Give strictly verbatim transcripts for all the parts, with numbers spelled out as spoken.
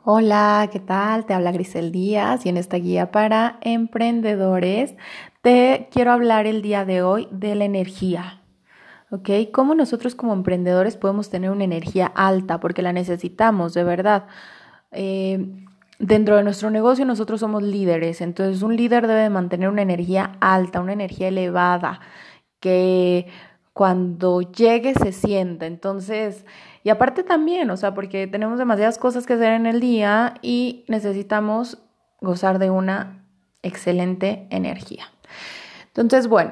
Hola, ¿qué tal? Te habla Grisel Díaz y en esta guía para emprendedores te quiero hablar el día de hoy de la energía, ¿ok? Cómo nosotros como emprendedores podemos tener una energía alta porque la necesitamos, de verdad. Eh, dentro de nuestro negocio nosotros somos líderes, entonces un líder debe mantener una energía alta, una energía elevada, que cuando llegue se sienta. Entonces, y aparte también, o sea, porque tenemos demasiadas cosas que hacer en el día y necesitamos gozar de una excelente energía. Entonces, bueno,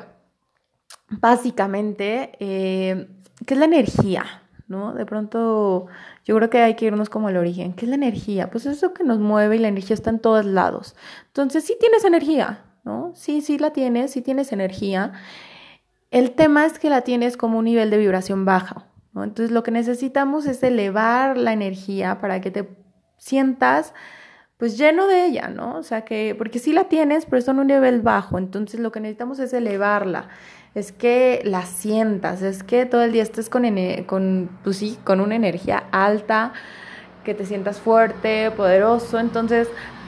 básicamente, eh, ¿qué es la energía? ¿No? De pronto, yo creo que hay que irnos como al origen. ¿Qué es la energía? Pues es eso que nos mueve y la energía está en todos lados. Entonces, sí tienes energía, ¿no? Sí, sí la tienes, sí tienes energía. El tema es que la tienes como un nivel de vibración baja, ¿no? Entonces lo que necesitamos es elevar la energía para que te sientas pues lleno de ella, ¿no? O sea que, porque sí la tienes, pero está en un nivel bajo, entonces lo que necesitamos es elevarla, es que la sientas, es que todo el día estés con, con pues sí, con una energía alta, que te sientas fuerte, poderoso. Entonces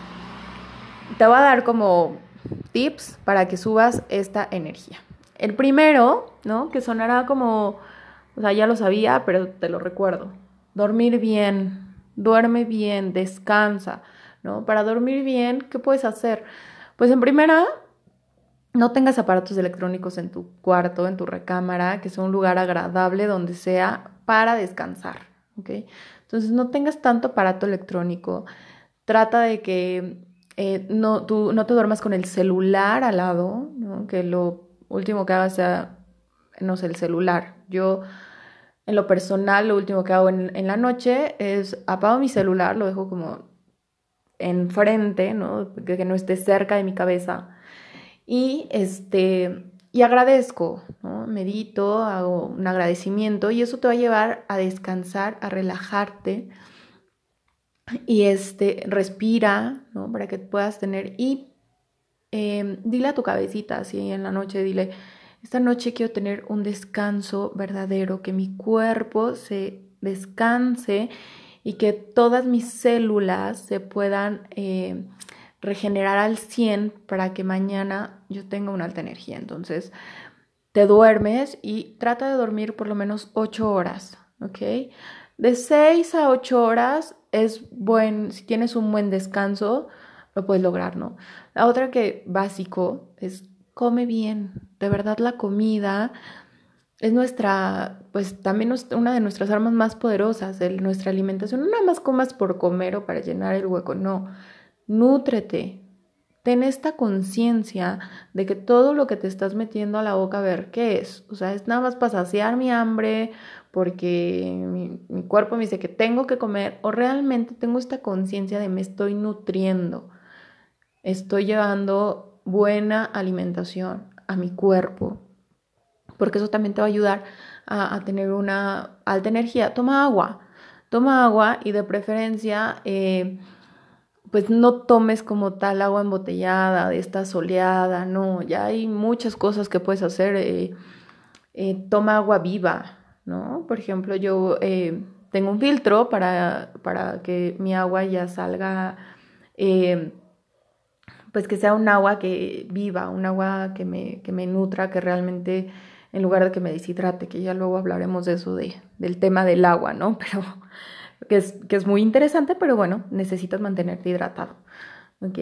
te voy a dar como tips para que subas esta energía. El primero, ¿no? Que sonará como, o sea, ya lo sabía, pero te lo recuerdo. Dormir bien, duerme bien, descansa, ¿no? Para dormir bien, ¿qué puedes hacer? Pues en primera, no tengas aparatos electrónicos en tu cuarto, en tu recámara, que sea un lugar agradable donde sea para descansar, ¿ok? Entonces no tengas tanto aparato electrónico. Trata de que eh, no, tú no te duermas con el celular al lado, ¿no? Que lo último que hagas sea, no sé, el celular. Yo, en lo personal, lo último que hago en, en la noche es apago mi celular, lo dejo como enfrente, ¿no? Que, que no esté cerca de mi cabeza. Y, este, y agradezco, ¿no? Medito, hago un agradecimiento y eso te va a llevar a descansar, a relajarte. Y este, respira, ¿no? Para que puedas tener, y eh, dile a tu cabecita, así en la noche, dile, esta noche quiero tener un descanso verdadero, que mi cuerpo se descanse y que todas mis células se puedan eh, regenerar al cien para que mañana yo tenga una alta energía. Entonces, te duermes y trata de dormir por lo menos ocho horas, ¿ok? De seis a ocho horas es buen, si tienes un buen descanso, lo puedes lograr, ¿no? La otra que básico es come bien. De verdad la comida es nuestra, pues también una de nuestras armas más poderosas, el, nuestra alimentación. No nada más comas por comer o para llenar el hueco, no. Nútrete. Ten esta conciencia de que todo lo que te estás metiendo a la boca, a ver, ¿qué es? O sea, es nada más para saciar mi hambre, porque mi, mi cuerpo me dice que tengo que comer, o realmente tengo esta conciencia de me estoy nutriendo, estoy llevando buena alimentación a mi cuerpo, porque eso también te va a ayudar a, a tener una alta energía. Toma agua, toma agua y de preferencia... Eh, pues no tomes como tal agua embotellada, de esta soleada, no, ya hay muchas cosas que puedes hacer. Eh, eh, toma agua viva, ¿no? Por ejemplo, yo eh, tengo un filtro para, para que mi agua ya salga, eh, pues que sea un agua que viva, un agua que me, que me nutra, que realmente, en lugar de que me deshidrate, que ya luego hablaremos de eso, de, del tema del agua, ¿no? Pero que es, que es muy interesante, pero bueno, necesitas mantenerte hidratado, ¿ok?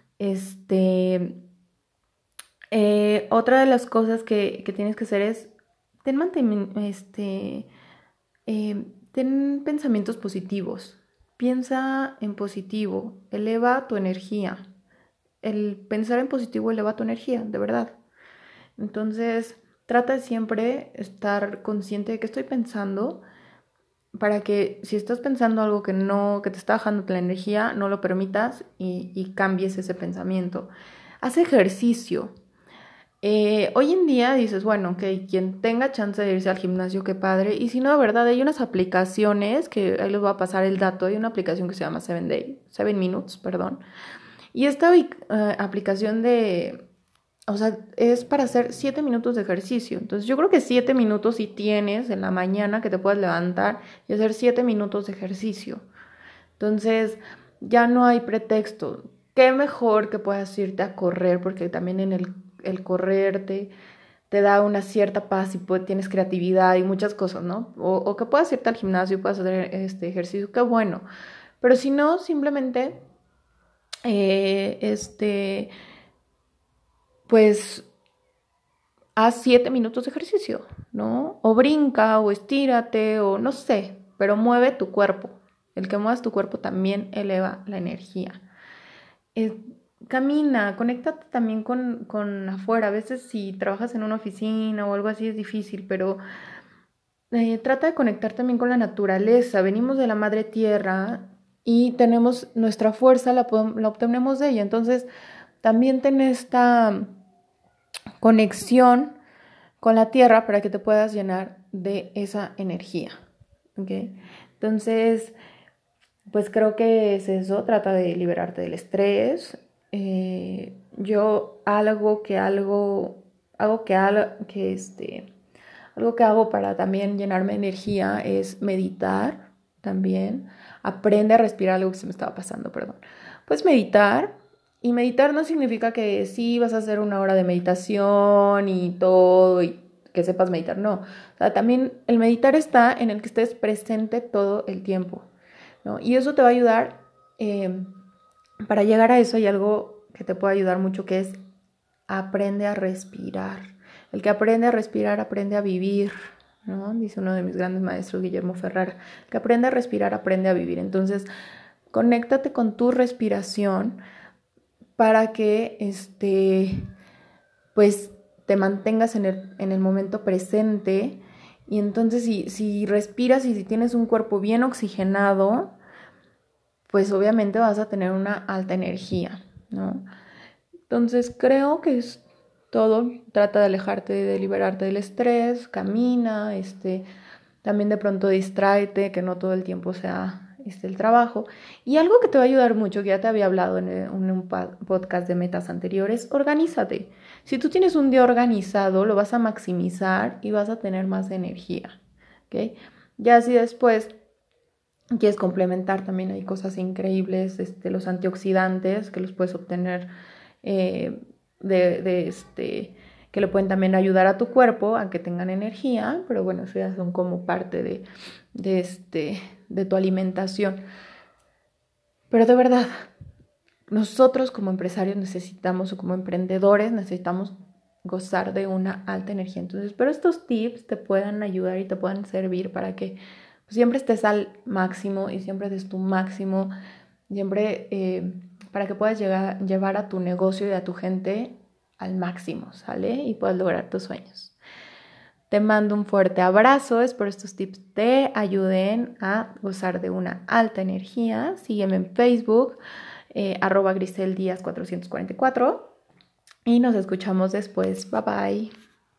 Este, eh, otra de las cosas que, que tienes que hacer es, ten, manten, este, eh, ten pensamientos positivos, piensa en positivo, eleva tu energía. El pensar en positivo eleva tu energía, de verdad. Entonces, trata de siempre estar consciente de qué estoy pensando, para que si estás pensando algo que no, que te está bajando la energía, no lo permitas y, y cambies ese pensamiento. Haz ejercicio. Eh, hoy en día dices, bueno, ok, quien tenga chance de irse al gimnasio, qué padre. Y si no, de verdad, hay unas aplicaciones, que ahí les voy a pasar el dato, hay una aplicación que se llama Seven Day, Seven Minutes, perdón. Y esta uh, aplicación de, o sea, es para hacer siete minutos de ejercicio. Entonces yo creo que siete minutos si tienes en la mañana que te puedas levantar y hacer siete minutos de ejercicio. Entonces ya no hay pretexto. Qué mejor que puedas irte a correr, porque también en el, el correr te, te da una cierta paz y pues, tienes creatividad y muchas cosas, ¿no? O, o que puedas irte al gimnasio y puedas hacer este ejercicio, qué bueno. Pero si no, simplemente, eh, este, pues, haz siete minutos de ejercicio, ¿no? O brinca, o estírate, o no sé, pero mueve tu cuerpo. El que muevas tu cuerpo también eleva la energía. Eh, camina, conéctate también con, con afuera. A veces si trabajas en una oficina o algo así es difícil, pero eh, trata de conectar también con la naturaleza. Venimos de la madre tierra y tenemos nuestra fuerza, la, la obtenemos de ella. Entonces, también ten esta conexión con la tierra para que te puedas llenar de esa energía. ¿Okay? Entonces, pues creo que es eso, trata de liberarte del estrés. Eh, yo algo que algo, algo que, algo que este, algo que hago para también llenarme de energía es meditar también. Aprende a respirar, algo que se me estaba pasando, perdón. Pues meditar. Y meditar no significa que sí vas a hacer una hora de meditación y todo y que sepas meditar, no. O sea, también el meditar está en el que estés presente todo el tiempo, ¿no? Y eso te va a ayudar, eh, para llegar a eso hay algo que te puede ayudar mucho que es aprende a respirar. El que aprende a respirar aprende a vivir, ¿no? Dice uno de mis grandes maestros, Guillermo Ferrara. El que aprende a respirar aprende a vivir. Entonces, conéctate con tu respiración para que este, pues, te mantengas en el, en el momento presente. Y entonces si, si respiras y si tienes un cuerpo bien oxigenado, pues obviamente vas a tener una alta energía, ¿no? Entonces creo que es todo. Trata de alejarte, de liberarte del estrés, camina, este, también de pronto distráete, que no todo el tiempo sea este, el trabajo. Y algo que te va a ayudar mucho, que ya te había hablado en un, un podcast de metas anteriores, organízate. Si tú tienes un día organizado, lo vas a maximizar y vas a tener más energía, ¿ok? Ya si después quieres complementar, también hay cosas increíbles, este, los antioxidantes que los puedes obtener eh, de, de este, que le pueden también ayudar a tu cuerpo a que tengan energía, pero bueno, eso ya son como parte de, de, este, de tu alimentación. Pero de verdad, nosotros como empresarios necesitamos, o como emprendedores necesitamos gozar de una alta energía. Entonces, espero estos tips te puedan ayudar y te puedan servir para que siempre estés al máximo y siempre des tu máximo, siempre eh, para que puedas llegar, llevar a tu negocio y a tu gente al máximo, ¿sale? Y puedas lograr tus sueños. Te mando un fuerte abrazo, espero estos tips te ayuden a gozar de una alta energía. Sígueme en Facebook, eh, arroba Grisel Díaz cuatrocientos cuarenta y cuatro y nos escuchamos después. Bye bye.